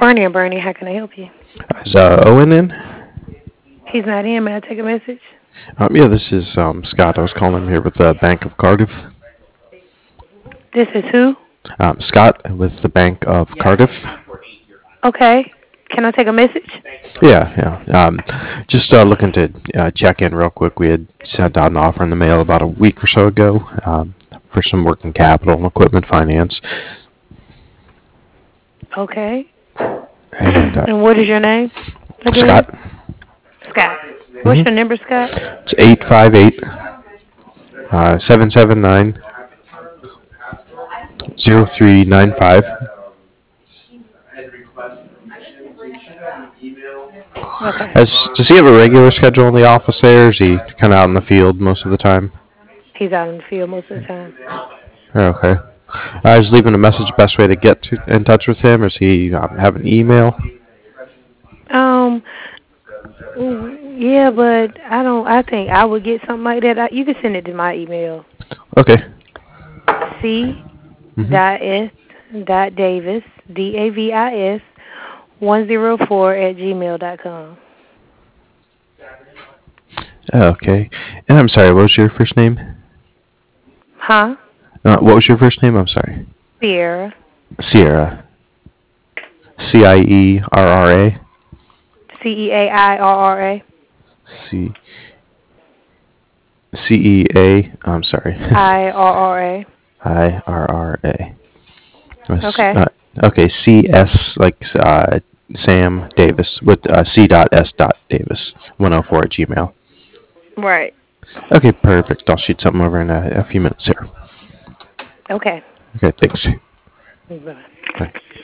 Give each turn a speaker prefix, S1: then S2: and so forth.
S1: Bernie and Bernie, how can I help you?
S2: Is Owen in?
S1: He's not in. May I take a message?
S2: Yeah, this is Scott. I was calling here with the Bank of Cardiff.
S1: This is who?
S2: Scott with the Bank of Cardiff.
S1: Okay. Can I take a message?
S2: Yeah, yeah. Just looking to check in real quick. We had sent out an offer in the mail about a week or so ago for some working capital and equipment finance.
S1: Okay.
S2: And
S1: And what is your name again?
S2: Scott,
S1: Scott. What's
S2: hmm
S1: your number, Scott?
S2: it's 858 779 0395.
S1: Okay.
S2: Does he have a regular schedule in the office there? Or is he kind of out in the field most of the time?
S1: He's out in the field most of the time.
S2: Okay. I was leaving a message. Best way to get in touch with him? Or does he have an email?
S1: Um, yeah, but I don't. I think I would get something like that. You can send it to my email.
S2: Okay.
S1: C.
S2: hmm
S1: Dot S. Dot Davis. DAVIS 104 at gmail.com.
S2: Okay. And I'm sorry. What was your first name?
S1: Huh?
S2: What was your first name? I'm sorry.
S1: Sierra.
S2: Sierra. Cierra.
S1: CEAIRRA.
S2: C CEA. I'm sorry.
S1: IRRA.
S2: IRRA.
S1: Okay.
S2: Okay. CS like Sam Davis with C. S. Davis 104 at Gmail.
S1: Right.
S2: Okay, perfect. I'll shoot something over in a few minutes here.
S1: Okay.
S2: Okay, thanks.
S1: Bye.
S2: Bye.